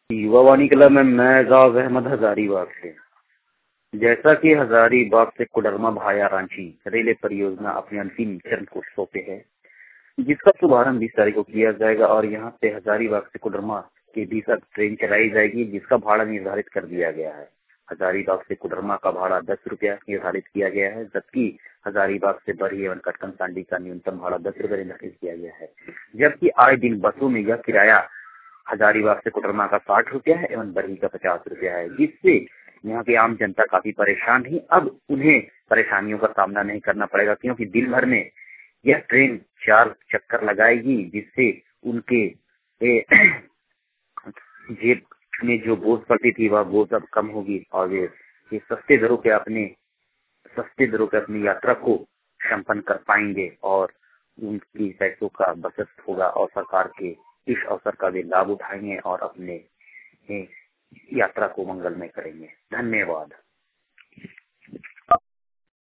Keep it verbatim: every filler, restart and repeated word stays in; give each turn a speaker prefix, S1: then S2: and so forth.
S1: युवा वाणी क्लब में मैं एजाज अहमद हजारीबाग से। जैसा कि हजारीबाग से कोडरमा भाया रांची रेलवे परियोजना अपने अंतिम चरण को सौंपे है, जिसका शुभारंभ बीस तारीख को किया जाएगा और यहाँ से हजारीबाग से कोडरमा के बीच अब ट्रेन चलाई जाएगी, जिसका भाड़ा निर्धारित कर दिया गया है। हजारीबाग से कोडरमा का भाड़ा दस रुपया निर्धारित किया गया है, जबकि हजारीबाग से बरही एवं कटकन सांडी का न्यूनतम भाड़ा दस रुपये निर्धारित किया गया है। जबकि आए दिन बसों में यह किराया हजारीबाग से कोडरमा का साठ रुपया है एवं बरही का पचास रुपया है, जिससे यहाँ की आम जनता काफी परेशान है। अब उन्हें परेशानियों का सामना नहीं करना पड़ेगा, क्योंकि दिन भर में यह ट्रेन चार चक्कर लगाएगी, जिससे उनके ए, जेब में जो बोझ पड़ती थी वह बोझ अब कम होगी और वे ये सस्ते दरों पे अपने सस्ते दरों पे अपनी यात्रा को संपन्न कर पाएंगे और उनकी पैसों का बचत होगा और सरकार के इस अवसर का वे लाभ उठाएंगे और अपने यात्रा को मंगलमय करेंगे। धन्यवाद।